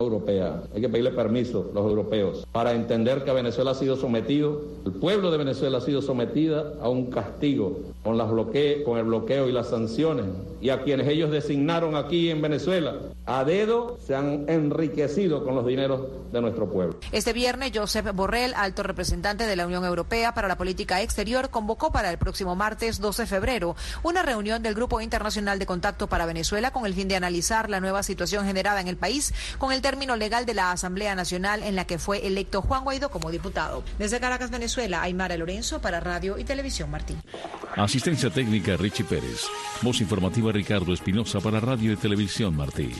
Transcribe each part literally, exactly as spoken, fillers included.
Europea. Hay que pedirle permiso a los europeos para entender que Venezuela ha sido sometido, el pueblo de Venezuela ha sido sometida a un castigo con, las bloque- con el bloqueo y las sanciones, y a quienes ellos designaron aquí en Venezuela a dedo se han enriquecido con los dineros de nuestro pueblo. Este viernes, Josep Borrell, alto representante de la Unión Europea para la Política Exterior, convocó para el próximo martes doce de febrero una reunión del Grupo Internacional de Contacto para Venezuela con el fin de analizar la nueva situación generada en el país con el término legal de la Asamblea Nacional en la que fue electo Juan Guaidó como diputado. Desde Caracas, Venezuela, Aymara Lorenzo para Radio y Televisión Martí. Asistencia técnica Richie Pérez. Voz informativa Ricardo Espinosa para Radio y Televisión Martí.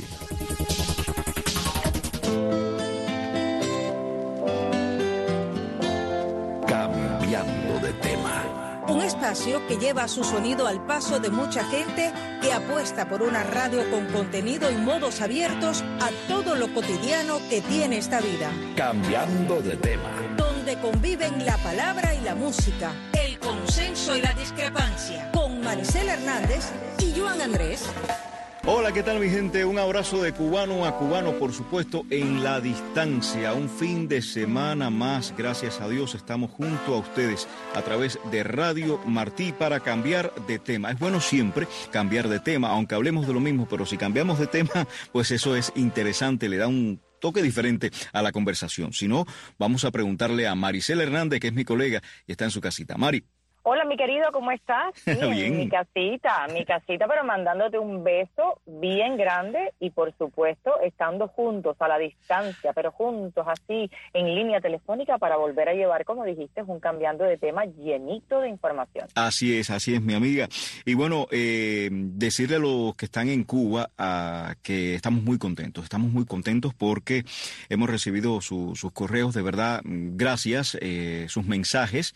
Cambiando de tema. Un espacio que lleva su sonido al paso de mucha gente que apuesta por una radio con contenido y modos abiertos a todo lo cotidiano que tiene esta vida. Cambiando de tema. Donde conviven la palabra y la música, el consenso y la discrepancia. Con Maricela Hernández y Joan Andrés. Hola, ¿qué tal mi gente? Un abrazo de cubano a cubano, por supuesto, en la distancia. Un fin de semana más, gracias a Dios, estamos junto a ustedes a través de Radio Martí para cambiar de tema. Es bueno siempre cambiar de tema, aunque hablemos de lo mismo, pero si cambiamos de tema, pues eso es interesante, le da un toque diferente a la conversación. Si no, vamos a preguntarle a Maricela Hernández, que es mi colega y está en su casita. Mari. Hola, mi querido, ¿cómo estás? Sí, Bien. En mi casita, mi casita, pero mandándote un beso bien grande y, por supuesto, estando juntos a la distancia, pero juntos así en línea telefónica para volver a llevar, como dijiste, un cambiando de tema llenito de información. Así es, así es, mi amiga. Y bueno, eh, decirle a los que están en Cuba uh, que estamos muy contentos, estamos muy contentos porque hemos recibido su, sus correos, de verdad, gracias, eh, sus mensajes,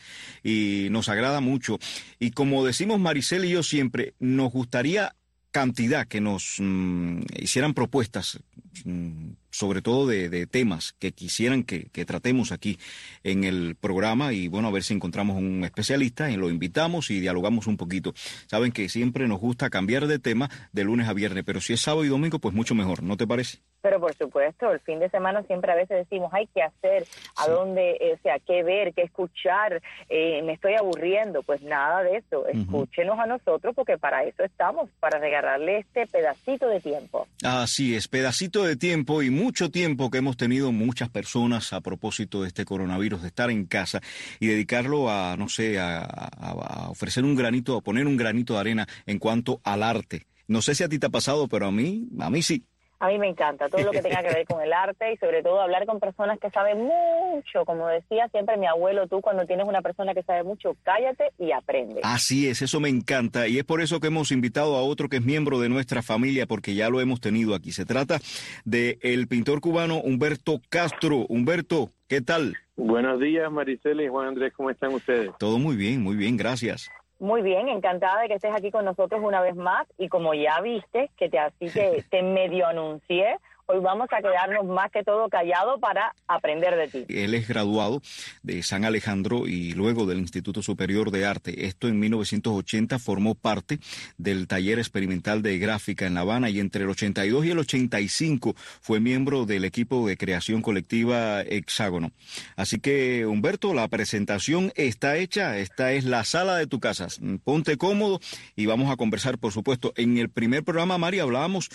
y nos agrada mucho. Y como decimos Maricela y yo siempre, nos gustaría cantidad que nos mmm, hicieran propuestas, mmm, sobre todo de, de temas que quisieran que, que tratemos aquí en el programa, y bueno, a ver si encontramos un especialista y lo invitamos y dialogamos un poquito. Saben que siempre nos gusta cambiar de tema de lunes a viernes, pero si es sábado y domingo, pues mucho mejor, ¿no te parece? Pero por supuesto, el fin de semana siempre a veces decimos, hay que hacer, a sí. dónde, eh, o sea, qué ver, qué escuchar, eh, me estoy aburriendo. Pues nada de eso, escúchenos uh-huh. a nosotros, porque para eso estamos, para regalarle este pedacito de tiempo. Así es, pedacito de tiempo y mucho tiempo que hemos tenido muchas personas a propósito de este coronavirus, de estar en casa y dedicarlo a, no sé, a, a, a ofrecer un granito, a poner un granito de arena en cuanto al arte. No sé si a ti te ha pasado, pero a mí, a mí sí. A mí me encanta todo lo que tenga que ver con el arte y sobre todo hablar con personas que saben mucho. Como decía siempre mi abuelo, tú cuando tienes una persona que sabe mucho, cállate y aprende. Así es, eso me encanta, y es por eso que hemos invitado a otro que es miembro de nuestra familia, porque ya lo hemos tenido aquí. Se trata de el pintor cubano Humberto Castro. Humberto, ¿qué tal? Buenos días, Maricela y Juan Andrés, ¿cómo están ustedes? Todo muy bien, muy bien, gracias. Muy bien, encantada de que estés aquí con nosotros una vez más, y como ya viste, que te así te, te medio anuncié, hoy vamos a quedarnos más que todo callados para aprender de ti. Él es graduado de San Alejandro y luego del Instituto Superior de Arte. Esto en mil novecientos ochenta formó parte del taller experimental de gráfica en La Habana, y entre el ochenta y dos y el ochenta y cinco fue miembro del equipo de creación colectiva Hexágono. Así que, Humberto, la presentación está hecha. Esta es la sala de tu casa. Ponte cómodo y vamos a conversar, por supuesto. En el primer programa, Mari, hablábamos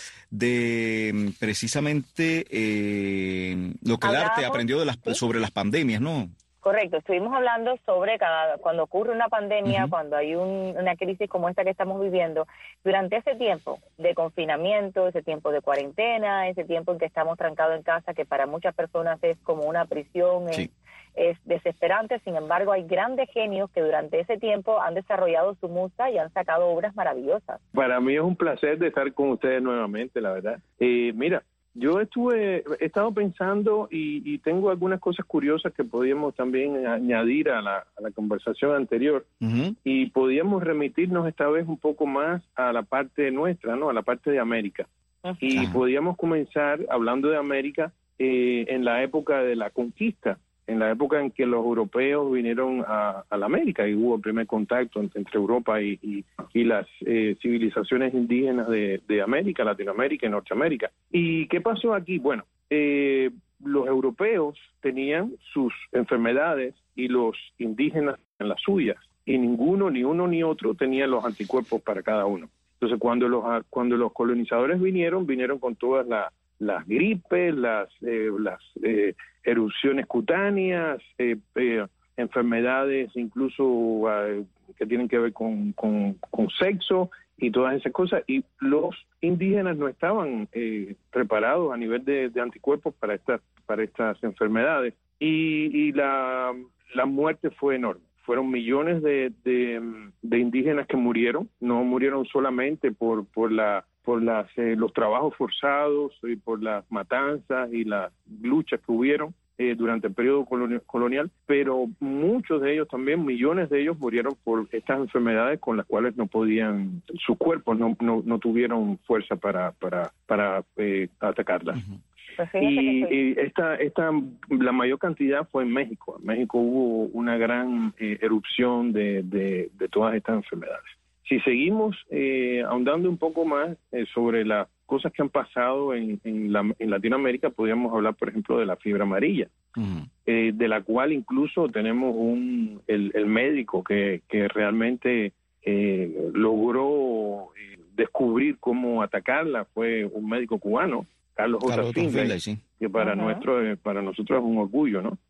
de precisamente Eh, lo que el arte aprendió de las, ¿sí? sobre las pandemias, ¿no? Correcto, estuvimos hablando sobre cada cuando ocurre una pandemia, uh-huh. cuando hay un, una crisis como esta que estamos viviendo, durante ese tiempo de confinamiento, ese tiempo de cuarentena, ese tiempo en que estamos trancados en casa, que para muchas personas es como una prisión, sí. es, es desesperante. Sin embargo, hay grandes genios que durante ese tiempo han desarrollado su musa y han sacado obras maravillosas. Para mí es un placer de estar con ustedes nuevamente, la verdad. Eh, mira, Yo estuve, he estado pensando y, y tengo algunas cosas curiosas que podíamos también añadir a la, a la conversación anterior, uh-huh. y podíamos remitirnos esta vez un poco más a la parte nuestra, ¿no? A la parte de América. Uh-huh. Y podíamos comenzar hablando de América eh, en la época de la conquista, en la época en que los europeos vinieron a, a la América y hubo el primer contacto entre, entre Europa y, y, y las eh, civilizaciones indígenas de, de América, Latinoamérica y Norteamérica. ¿Y qué pasó aquí? Bueno, eh, los europeos tenían sus enfermedades y los indígenas en las suyas, y ninguno, ni uno ni otro, tenía los anticuerpos para cada uno. Entonces, cuando los cuando los colonizadores vinieron, vinieron con todas la, las gripes, las eh, las eh, erupciones cutáneas, eh, eh, enfermedades incluso eh, que tienen que ver con, con, con sexo y todas esas cosas, y los indígenas no estaban eh, preparados a nivel de, de anticuerpos para estas para estas enfermedades, y, y la, la muerte fue enorme. Fueron millones de, de, de indígenas que murieron, no murieron solamente por por la por las eh, los trabajos forzados y por las matanzas y las luchas que hubieron eh, durante el periodo colonial, colonial, pero muchos de ellos también, millones de ellos murieron por estas enfermedades con las cuales no podían, sus cuerpos no no, no tuvieron fuerza para para para eh, atacarlas. Uh-huh. Y, y esta, esta, la mayor cantidad fue en México. En México hubo una gran eh, erupción de, de, de todas estas enfermedades. Si seguimos eh, ahondando un poco más eh, sobre las cosas que han pasado en, en, la, en Latinoamérica, podríamos hablar, por ejemplo, de la fiebre amarilla, uh-huh. eh, de la cual incluso tenemos un el, el médico que, que realmente eh, logró eh, descubrir cómo atacarla. Fue un médico cubano, Carlos J. Finlay, sí. que para uh-huh. nuestro eh, para nosotros es un orgullo, ¿no?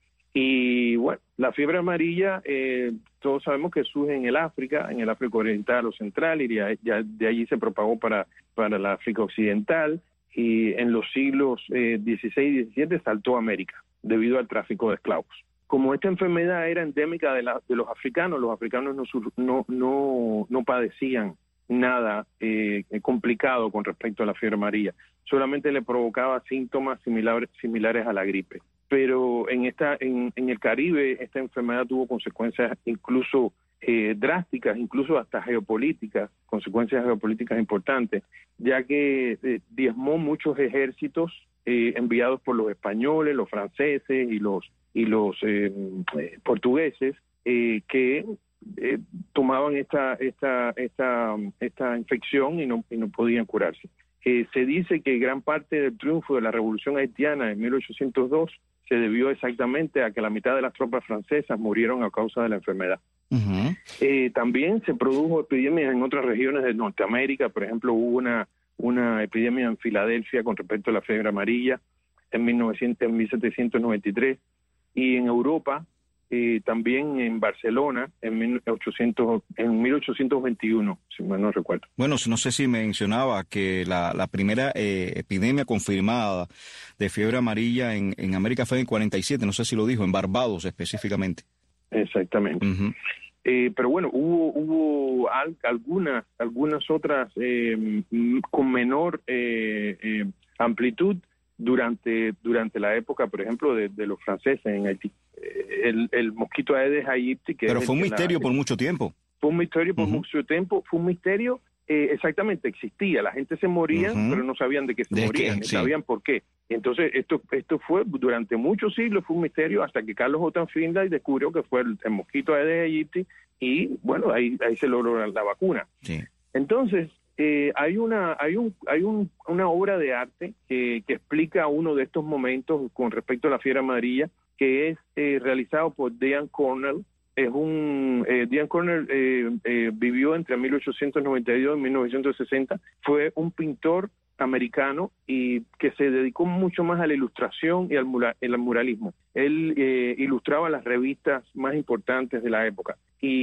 Y bueno, la fiebre amarilla, eh, todos sabemos que surge en el África, en el África Oriental o Central, y ya, ya de allí se propagó para, para la África Occidental, y en los siglos eh, dieciséis y diecisiete saltó a América, debido al tráfico de esclavos. Como esta enfermedad era endémica de, la, de los africanos, los africanos no, no, no, no padecían nada eh, complicado con respecto a la fiebre amarilla, solamente le provocaba síntomas similares, similares a la gripe. Pero en esta en, en el Caribe esta enfermedad tuvo consecuencias incluso eh, drásticas, incluso hasta geopolíticas, consecuencias geopolíticas importantes, ya que eh, diezmó muchos ejércitos eh, enviados por los españoles, los franceses y los y los eh, eh, portugueses eh, que eh, tomaban esta esta esta esta infección y no y no podían curarse. Eh, se dice que gran parte del triunfo de la Revolución Haitiana en mil ochocientos dos se debió exactamente a que la mitad de las tropas francesas murieron a causa de la enfermedad. Uh-huh. Eh, también se produjo epidemias en otras regiones de Norteamérica. Por ejemplo, hubo una, una epidemia en Filadelfia con respecto a la fiebre amarilla en, mil novecientos, en mil setecientos noventa y tres, y en Europa eh, también en Barcelona en mil ochocientos, en mil ochocientos veintiuno, si mal no recuerdo. Bueno, no sé si mencionaba que la, la primera eh, epidemia confirmada de fiebre amarilla en, en América fue en cuarenta y siete, no sé si lo dijo, en Barbados específicamente. Exactamente. Uh-huh. Eh, pero bueno, hubo hubo al, algunas algunas otras eh, con menor eh, eh, amplitud durante durante la época, por ejemplo, de, de los franceses en Haití. El, el mosquito Aedes aegypti, que pero es fue un misterio la, por mucho tiempo. Fue un misterio por uh-huh. mucho tiempo, fue un misterio, eh, exactamente, existía, la gente se moría, uh-huh. pero no sabían de qué se de morían, ni sí. sabían por qué. Entonces, esto esto fue, durante muchos siglos fue un misterio, hasta que Carlos J. Finlay descubrió que fue el, el mosquito Aedes aegypti, y bueno, ahí ahí se logró la, la vacuna. Sí. Entonces, eh, hay una hay un hay un, una obra de arte que, que explica uno de estos momentos con respecto a la fiebre amarilla, que es eh, realizado por Dean Cornell. Es un eh, Dean Cornell eh, eh, vivió entre mil ochocientos noventa y dos y mil novecientos sesenta. Fue un pintor americano y que se dedicó mucho más a la ilustración y al, mura, al muralismo. Él eh, ilustraba las revistas más importantes de la época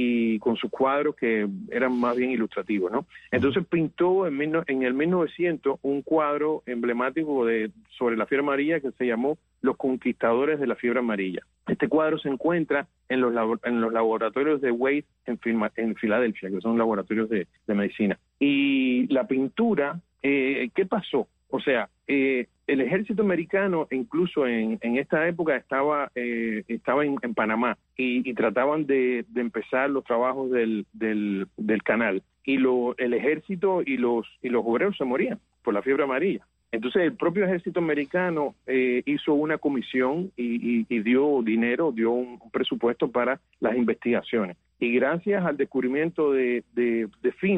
y con sus cuadros que eran más bien ilustrativos, ¿no? Entonces pintó en, mil, en el mil novecientos un cuadro emblemático de sobre la fiebre amarilla que se llamó Los Conquistadores de la Fiebre Amarilla. Este cuadro se encuentra en los, en los laboratorios de Weiss en, en Filadelfia, que son laboratorios de, de medicina. Y la pintura, eh, ¿qué pasó? O sea, eh, el ejército americano, incluso en, en esta época, estaba eh, estaba en, en Panamá y, y trataban de, de empezar los trabajos del, del, del canal. Y lo, el ejército y los, y los obreros se morían por la fiebre amarilla. Entonces el propio ejército americano eh, hizo una comisión y, y, y dio dinero, dio un, un presupuesto para las investigaciones. Y gracias al descubrimiento de, de, de Finlay,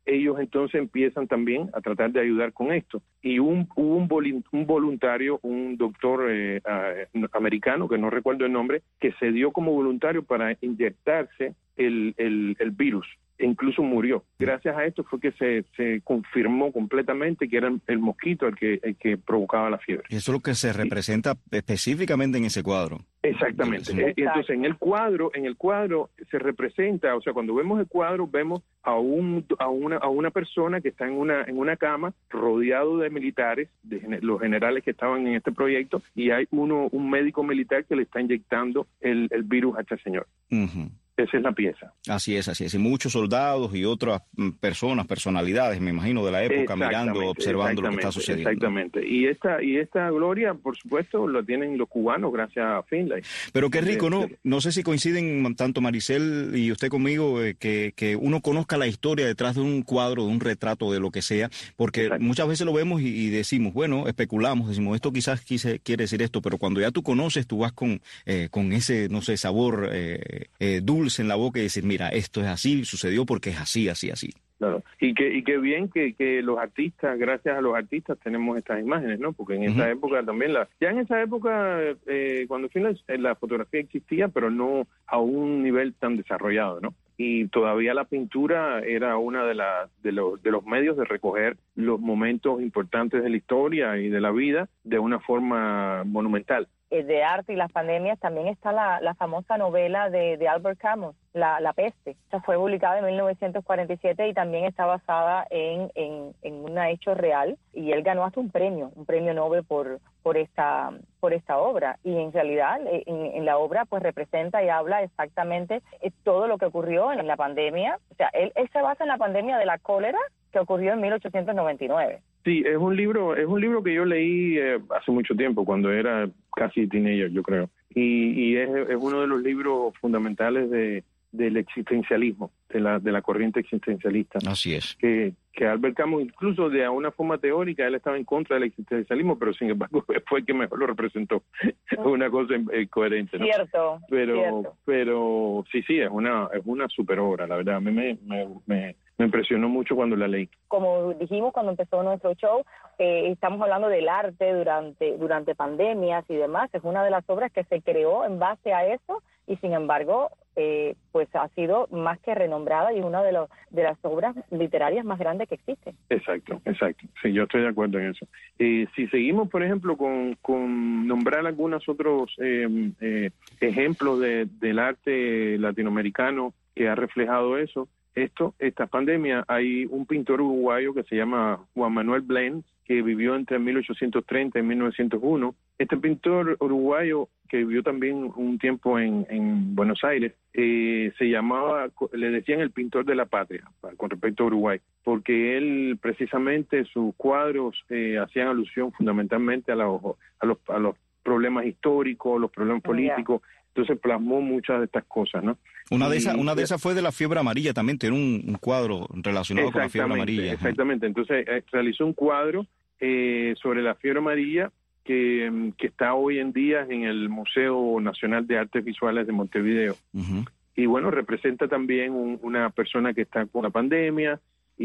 ellos entonces empiezan también a tratar de ayudar con esto. Y un, hubo un, un voluntario, un doctor eh, uh, americano, que no recuerdo el nombre, que se dio como voluntario para inyectarse el, el, el virus. E incluso murió. Gracias a esto fue que se, se confirmó completamente que era el mosquito el que, el que provocaba la fiebre. Y eso es lo que se representa sí. específicamente en ese cuadro. Exactamente. Sí. Y entonces en el cuadro, en el cuadro se representa, o sea, cuando vemos el cuadro vemos a un a una a una persona que está en una en una cama rodeado de militares, de los generales que estaban en este proyecto, y hay uno un médico militar que le está inyectando el, el virus a este señor. Uh-huh. Esa es la pieza. Así es, así es. Y muchos soldados y otras personas, personalidades, me imagino, de la época, mirando, observando lo que está sucediendo. Exactamente. Y esta y esta gloria, por supuesto, la tienen los cubanos gracias a Finlay. Pero qué rico, ¿no? No sé si coinciden tanto Maricel y usted conmigo, eh, que, que uno conozca la historia detrás de un cuadro, de un retrato, de lo que sea, porque Exacto. muchas veces lo vemos y, y decimos, bueno, especulamos, decimos, esto quizás quise, quiere decir esto, pero cuando ya tú conoces, tú vas con, eh, con ese, no sé, sabor eh, eh, dulce en la boca y decir, mira, esto es así, sucedió porque es así, así, así. Claro, y que y qué bien que, que los artistas, gracias a los artistas tenemos estas imágenes, ¿no? Porque en uh-huh. esa época también, la ya en esa época, eh, cuando Finlay, la fotografía existía, pero no a un nivel tan desarrollado, ¿no? Y todavía la pintura era una de, la, de, los, de los medios de recoger los momentos importantes de la historia y de la vida de una forma monumental. De arte y las pandemias también está la, la famosa novela de, de Albert Camus, La, la peste. Esta fue publicada en mil novecientos cuarenta y siete y también está basada en, en, en un hecho real, y él ganó hasta un premio, un premio Nobel por, por, esta, por esta obra. Y en realidad en, en la obra pues representa y habla exactamente todo lo que ocurrió en la pandemia. O sea, él, él se basa en la pandemia de la cólera que ocurrió en mil ochocientos noventa y nueve. Sí, es un libro, es un libro que yo leí eh, hace mucho tiempo, cuando era casi teenager, yo creo. Y, y es, es uno de los libros fundamentales de, del existencialismo, de la, de la corriente existencialista. Así es. Que, que Albert Camus, incluso de una forma teórica, él estaba en contra del existencialismo, pero sin embargo fue el que mejor lo representó. Es una cosa eh, coherente, ¿no? Cierto. Pero, cierto. pero sí, sí, es una, es una super obra, la verdad. A mí me, me, me Me impresionó mucho cuando la leí. Como dijimos cuando empezó nuestro show, eh, estamos hablando del arte durante durante pandemias y demás. Es una de las obras que se creó en base a eso y sin embargo, eh, pues ha sido más que renombrada y una de, los, de las obras literarias más grandes que existen. Exacto, exacto. Sí, yo estoy de acuerdo en eso. Eh, si seguimos, por ejemplo, con, con nombrar algunos otros eh, eh, ejemplos de, del arte latinoamericano que ha reflejado eso, Esto, esta pandemia, hay un pintor uruguayo que se llama Juan Manuel Blens, que vivió entre mil ochocientos treinta y mil novecientos uno. Este pintor uruguayo, que vivió también un tiempo en, en Buenos Aires, eh, se llamaba, le decían el pintor de la patria, con respecto a Uruguay, porque él, precisamente, sus cuadros eh, hacían alusión fundamentalmente a los, a los, a los problemas históricos, los problemas políticos. Yeah. Entonces plasmó muchas de estas cosas, ¿no? Una de esas, una de esas fue de la fiebre amarilla también, tiene un, un cuadro relacionado con la fiebre amarilla. Exactamente, entonces eh, realizó un cuadro eh, sobre la fiebre amarilla que, que está hoy en día en el Museo Nacional de Artes Visuales de Montevideo. Uh-huh. Y bueno, representa también un, una persona que está con la pandemia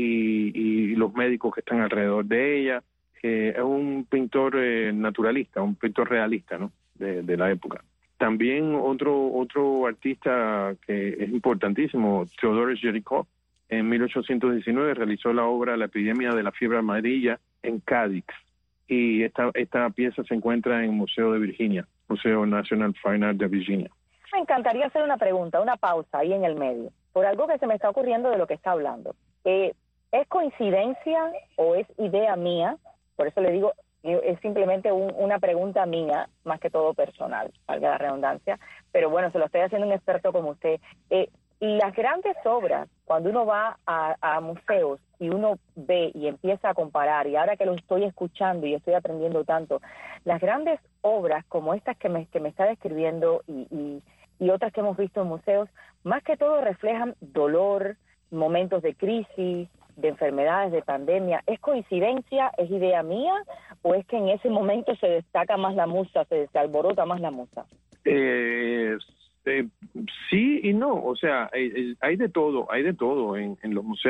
y, y los médicos que están alrededor de ella. Eh, es un pintor eh, naturalista, un pintor realista, ¿no? De, de la época. También otro otro artista que es importantísimo, Theodoros Jericó, en mil ochocientos diecinueve realizó la obra La epidemia de la fiebre amarilla en Cádiz. Y esta esta pieza se encuentra en el Museo de Virginia, Museo National Fine Art de Virginia. Me encantaría hacer una pregunta, una pausa ahí en el medio, por algo que se me está ocurriendo de lo que está hablando. Eh, ¿Es coincidencia o es idea mía? Por eso le digo... es simplemente un, una pregunta mía, más que todo personal, valga la redundancia, pero bueno, se lo estoy haciendo un experto como usted. Eh, las grandes obras, cuando uno va a, a museos y uno ve y empieza a comparar, y ahora que lo estoy escuchando y estoy aprendiendo tanto, las grandes obras como estas que me, que me está describiendo y, y, y otras que hemos visto en museos, más que todo reflejan dolor, momentos de crisis, de enfermedades, de pandemia. ¿Es coincidencia? ¿Es idea mía? ¿O es que en ese momento se destaca más la musa, se, se alborota más la musa? Eh, eh, sí y no. O sea, eh, hay de todo, hay de todo en, en los museos.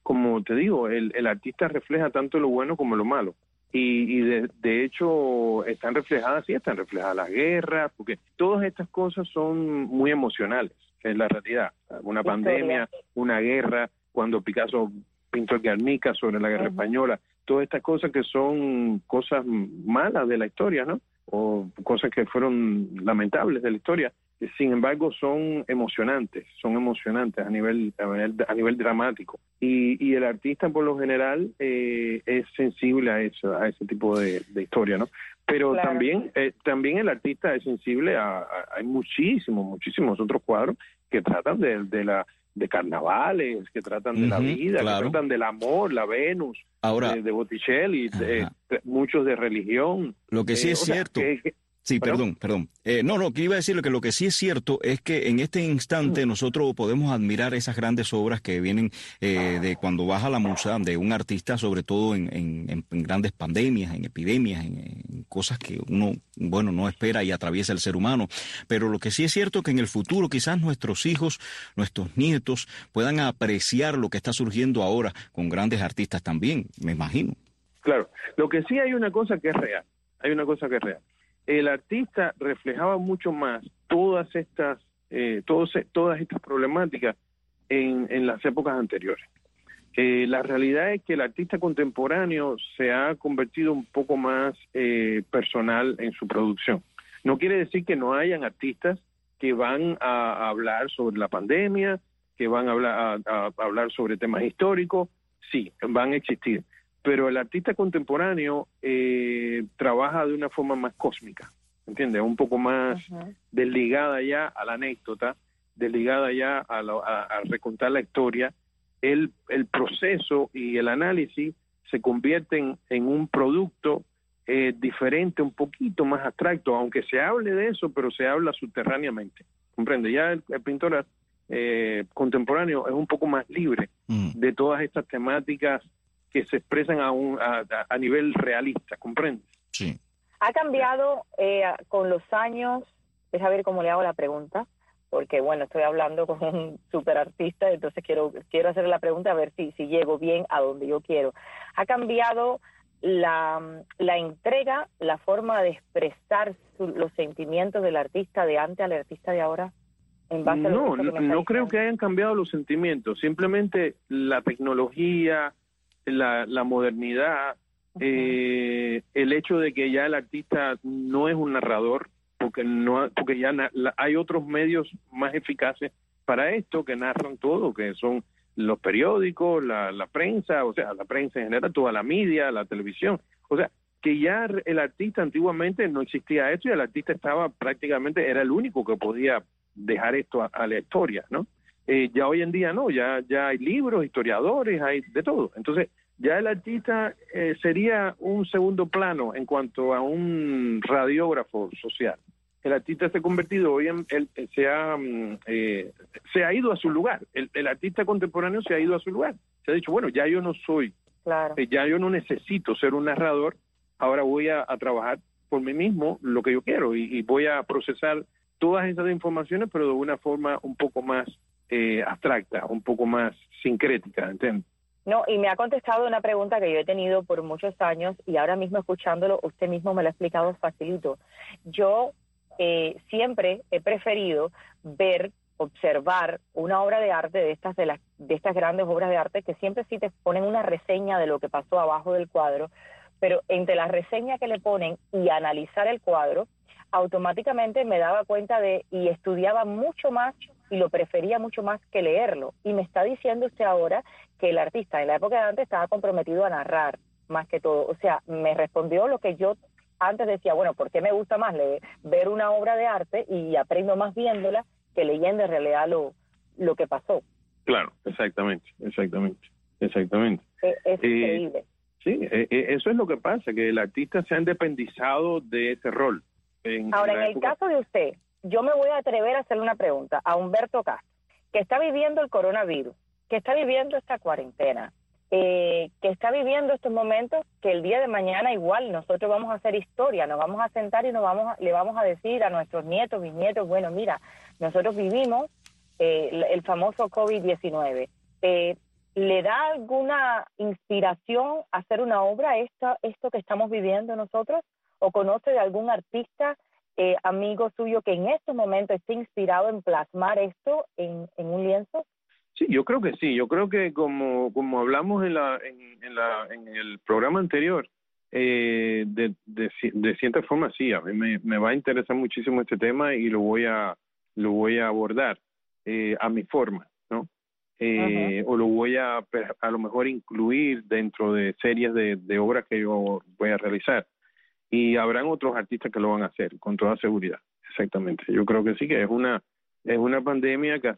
como te digo, el, el artista refleja tanto lo bueno como lo malo. Y, y de, de hecho están reflejadas, sí, están reflejadas las guerras, porque todas estas cosas son muy emocionales, es la realidad. Una pandemia, una guerra, cuando Picasso pintó el Guernica sobre la guerra uh-huh. española, todas estas cosas que son cosas malas de la historia, ¿no? O cosas que fueron lamentables de la historia, sin embargo son emocionantes, son emocionantes a nivel a nivel, a nivel dramático. Y, y el artista por lo general eh, es sensible a eso, a ese tipo de, de historia, ¿no? Pero claro. también eh, también el artista es sensible a, a hay muchísimos, muchísimos otros cuadros que tratan de, de la de carnavales, que tratan de uh-huh, la vida, claro. que tratan del amor, la Venus, Ahora, de, de Botticelli, de, de, muchos de religión. Lo que sí eh, es cierto. Sea, que, que, Sí, perdón, perdón. Eh, no, no, que iba a decir que lo que sí es cierto es que en este instante nosotros podemos admirar esas grandes obras que vienen eh, de cuando baja la musa de un artista, sobre todo en, en, en grandes pandemias, en epidemias, en, en cosas que uno, bueno, no espera y atraviesa el ser humano. Pero lo que sí es cierto es que en el futuro quizás nuestros hijos, nuestros nietos puedan apreciar lo que está surgiendo ahora con grandes artistas también, me imagino. Claro, lo que sí hay una cosa que es real, hay una cosa que es real. El artista reflejaba mucho más todas estas eh, todos, todas estas problemáticas en, en las épocas anteriores. Eh, la realidad es que el artista contemporáneo se ha convertido un poco más eh, personal en su producción. No quiere decir que no hayan artistas que van a, a hablar sobre la pandemia, que van a hablar, a, a hablar sobre temas históricos, sí, van a existir. Pero el artista contemporáneo eh, trabaja de una forma más cósmica, ¿entiendes? Un poco más uh-huh. desligada ya a la anécdota, desligada ya a, la, a, a recontar la historia. El, el proceso y el análisis se convierten en un producto eh, diferente, un poquito más abstracto, aunque se hable de eso, pero se habla subterráneamente, ¿comprende? Ya el, el pintor eh, contemporáneo es un poco más libre uh-huh. de todas estas temáticas que se expresan a, un, a, a nivel realista, ¿comprendes? Sí. Ha cambiado eh, con los años, deja ver cómo le hago la pregunta, porque bueno, estoy hablando con un super artista, entonces quiero quiero hacer la pregunta a ver si, si llego bien a donde yo quiero. ¿Ha cambiado la, la entrega, la forma de expresar su, los sentimientos del artista de antes al artista de ahora? En base no, a lo que no, no creo que hayan cambiado los sentimientos, simplemente la tecnología, La, la modernidad, uh-huh. eh, el hecho de que ya el artista no es un narrador, porque no porque ya na, la, hay otros medios más eficaces para esto que narran todo, que son los periódicos, la, la prensa, o sea, la prensa en general, toda la media, la televisión. O sea, que ya el artista antiguamente no existía esto y el artista estaba prácticamente, era el único que podía dejar esto a, a la historia, ¿no? Eh, ya hoy en día no, ya ya hay libros, historiadores, hay de todo. Entonces, ya el artista eh, sería un segundo plano en cuanto a un radiógrafo social. El artista se ha convertido hoy en, el, se, ha, eh, se ha ido a su lugar. El, el artista contemporáneo se ha ido a su lugar. Se ha dicho, bueno, ya yo no soy, claro. eh, ya yo no necesito ser un narrador, ahora voy a, a trabajar por mí mismo lo que yo quiero y, y voy a procesar todas esas informaciones, pero de una forma un poco más Eh, abstracta, un poco más sincrética, ¿entiendes? No, y me ha contestado una pregunta que yo he tenido por muchos años y ahora mismo escuchándolo, usted mismo me lo ha explicado facilito. Yo eh, siempre he preferido ver, observar una obra de arte de estas de las de estas grandes obras de arte que siempre sí te ponen una reseña de lo que pasó abajo del cuadro, pero entre la reseña que le ponen y analizar el cuadro, automáticamente me daba cuenta de y estudiaba mucho más y lo prefería mucho más que leerlo. Y me está diciendo usted ahora que el artista en la época de antes estaba comprometido a narrar más que todo. O sea, me respondió lo que yo antes decía, bueno, ¿por qué me gusta más leer, ver una obra de arte y aprendo más viéndola que leyendo en realidad lo, lo que pasó? Claro, exactamente, exactamente, exactamente. Es, es eh, increíble. Sí, eh, eso es lo que pasa, que el artista se ha independizado de ese rol. En, ahora, en, en el época... caso de usted, yo me voy a atrever a hacerle una pregunta a Humberto Castro, que está viviendo el coronavirus, que está viviendo esta cuarentena, eh, que está viviendo estos momentos que el día de mañana igual nosotros vamos a hacer historia, nos vamos a sentar y nos vamos a, le vamos a decir a nuestros nietos, bisnietos, bueno, mira, nosotros vivimos eh, el, el famoso COVID diecinueve. Eh, ¿le da alguna inspiración a hacer una obra esto, esto que estamos viviendo nosotros? ¿O conoce de algún artista, eh, amigo suyo, que en estos momentos esté inspirado en plasmar esto en, en un lienzo? Sí, yo creo que sí. Yo creo que como como hablamos en la en, en la en el programa anterior, eh, de, de de cierta forma sí, a mí me, me va a interesar muchísimo este tema y lo voy a lo voy a abordar eh, a mi forma, ¿no? Eh, uh-huh. O lo voy a a lo mejor incluir dentro de series de, de obras que yo voy a realizar. Y habrán otros artistas que lo van a hacer, con toda seguridad. Exactamente. Yo creo que sí, que es una es una pandemia que ha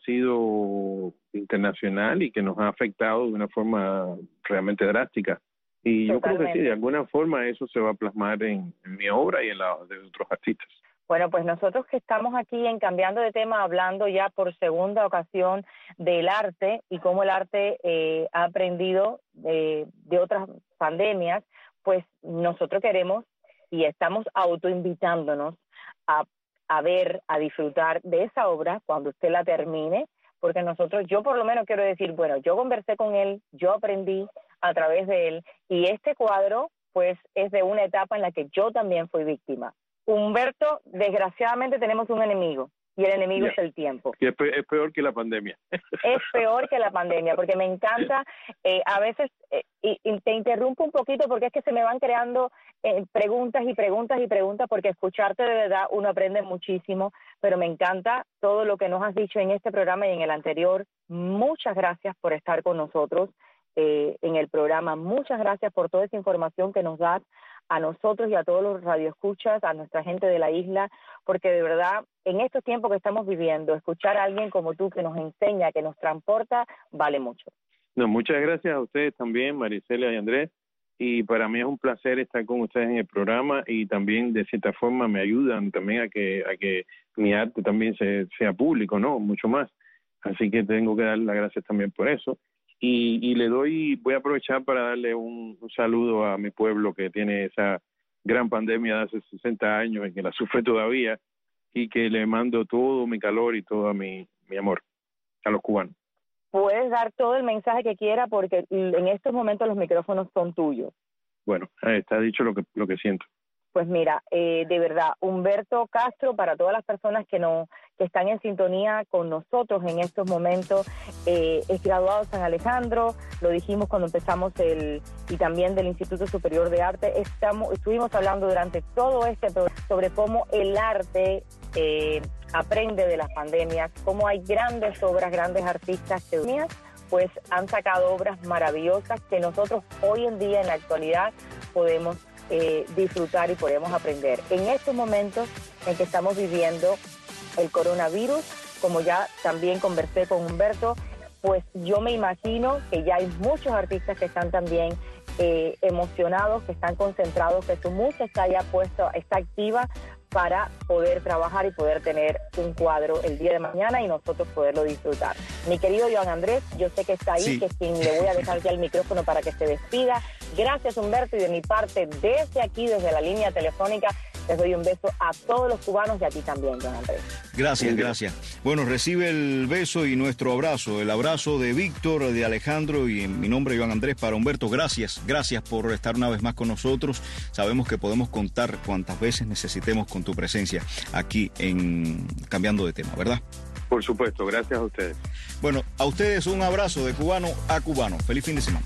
sido internacional y que nos ha afectado de una forma realmente drástica. Y Totalmente. Yo creo que sí, de alguna forma eso se va a plasmar en, en mi obra y en la de otros artistas. Bueno, pues nosotros que estamos aquí en Cambiando de Tema, hablando ya por segunda ocasión del arte y cómo el arte eh, ha aprendido de, de otras pandemias, pues nosotros queremos y estamos autoinvitándonos a, a ver, a disfrutar de esa obra cuando usted la termine, porque nosotros, yo por lo menos quiero decir, bueno, yo conversé con él, yo aprendí a través de él, y este cuadro, pues, es de una etapa en la que yo también fui víctima. Humberto, desgraciadamente tenemos un enemigo, y el enemigo yeah. es el tiempo. Y es, pe- es peor que la pandemia. Es peor que la pandemia, porque me encanta, eh, a veces, eh, y, y te interrumpo un poquito porque es que se me van creando eh, preguntas y preguntas y preguntas, porque escucharte de verdad uno aprende muchísimo, pero me encanta todo lo que nos has dicho en este programa y en el anterior. Muchas gracias por estar con nosotros eh, en el programa, muchas gracias por toda esa información que nos das a nosotros y a todos los radioescuchas, a nuestra gente de la isla, porque de verdad, en estos tiempos que estamos viviendo, escuchar a alguien como tú que nos enseña, que nos transporta, vale mucho. No, muchas gracias a ustedes también, Maricelia y Andrés, y para mí es un placer estar con ustedes en el programa y también de cierta forma me ayudan también a que a que mi arte también se, sea público, ¿no? Mucho más. Así que tengo que dar las gracias también por eso. Y, y le doy, voy a aprovechar para darle un, un saludo a mi pueblo que tiene esa gran pandemia de hace sesenta años y que la sufre todavía, y que le mando todo mi calor y todo mi, mi amor a los cubanos. Puedes dar todo el mensaje que quiera porque en estos momentos los micrófonos son tuyos. Bueno, está dicho lo que, lo que siento. Pues mira, eh, de verdad, Humberto Castro, para todas las personas que no que están en sintonía con nosotros en estos momentos, eh, es graduado de San Alejandro, lo dijimos cuando empezamos el y también del Instituto Superior de Arte. Estamos estuvimos hablando durante todo este programa sobre cómo el arte eh, aprende de las pandemias, cómo hay grandes obras, grandes artistas que pues han sacado obras maravillosas que nosotros hoy en día, en la actualidad, podemos Eh, disfrutar y podemos aprender. En estos momentos en que estamos viviendo el coronavirus, como ya también conversé con Humberto, pues yo me imagino que ya hay muchos artistas que están también eh, emocionados, que están concentrados, que su música está ya puesta, está activa para poder trabajar y poder tener un cuadro el día de mañana y nosotros poderlo disfrutar. Mi querido Joan Andrés, yo sé que está ahí, sí. que es quien le voy a dejar ya el micrófono para que se despida. Gracias, Humberto, y de mi parte, desde aquí, desde la línea telefónica, les doy un beso a todos los cubanos y a ti también, Joan Andrés. Gracias, gracias. Bueno, recibe el beso y nuestro abrazo, el abrazo de Víctor, de Alejandro y en mi nombre, Joan Andrés, para Humberto. Gracias, gracias por estar una vez más con nosotros. Sabemos que podemos contar cuantas veces necesitemos con tu presencia aquí en Cambiando de Tema, ¿verdad? Por supuesto, gracias a ustedes. Bueno, a ustedes un abrazo de cubano a cubano. Feliz fin de semana.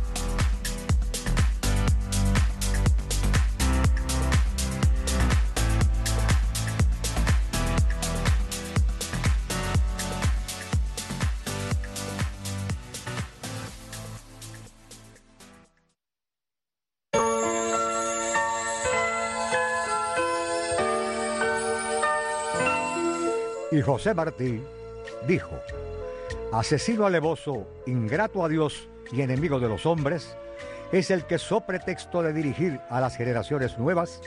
Y José Martí dijo: asesino alevoso, ingrato a Dios y enemigo de los hombres, es el que, so pretexto de dirigir a las generaciones nuevas,